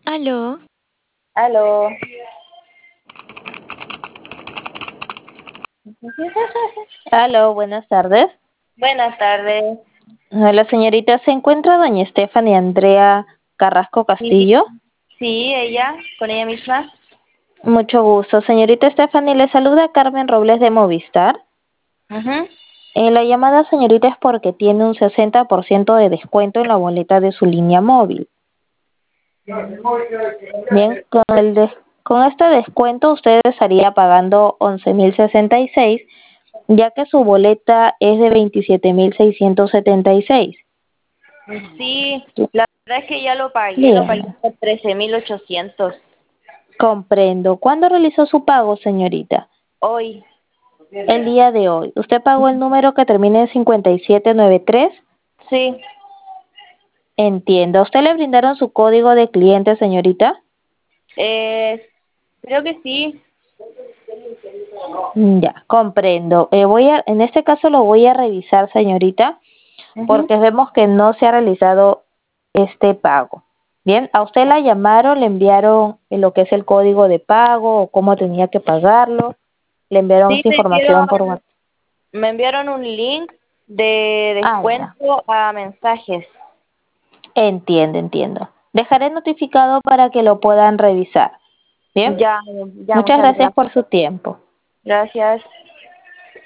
Aló, Aló. Aló, buenas tardes. Buenas tardes. La señorita, ¿se encuentra doña Stephanie Andrea Carrasco Sí, Castillo? sí, ella, con ella misma. Mucho gusto. Señorita Stephanie, le saluda Carmen Robles de Movistar. Ujú. La llamada, señorita, es porque tiene un 60% de descuento en la boleta de su línea móvil. Bien, con este descuento usted estaría pagando 11.066, ya que su boleta es de 27.676. Sí, la verdad es que ya lo pagué Bien, por 13.800 comprendo. ¿Cuándo realizó su pago, señorita? hoy. El día de hoy. ¿Usted pagó el número que termina en 5793? Sí, Entiendo. ¿A usted le brindaron su código de cliente, señorita? creo que sí. Ya, comprendo. En este caso lo voy a revisar, señorita, Ujú. porque vemos que no se ha realizado este pago. Bien, ¿a usted la llamaron, le enviaron lo que es el código de pago o cómo tenía que pagarlo? ¿Le enviaron Sí, esa información por WhatsApp? me enviaron un link de Ah, ya. descuento a mensajes. Entiendo. Dejaré notificado para que lo puedan revisar. Bien, Ya, ya, muchas muchas gracias gracias. por su tiempo. Gracias.